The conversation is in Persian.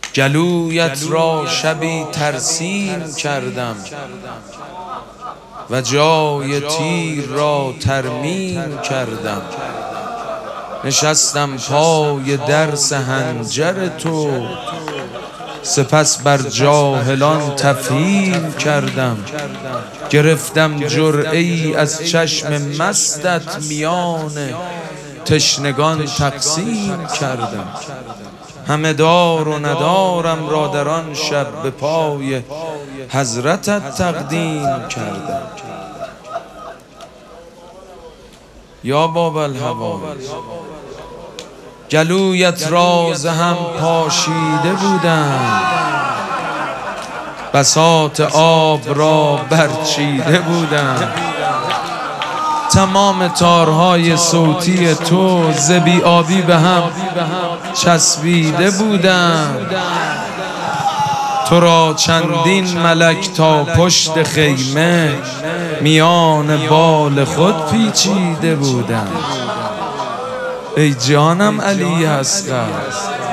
گلویت را شبی ترسیم کردم و جای تیر را ترمیم کردم. نشستم پای درس حنجر تو، سپس بر جاهلان تفهیم کردم. گرفتم جرعه‌ای از چشم مستت، میان تشنگان تقسیم کردم. همه دار و ندارم را در آن شب به پای حضرتت تقدیم کردم. یا باب الهوا، گلویت را ز هم پاشیده بودم، بساط آب را برچیده بودم. تمام تارهای صوتی تو ز بی آبی به هم چسبیده بودم. تو را چندین ملک تا پشت خیمه میان بال خود پیچیده بودم. ای جانم علی اصغر،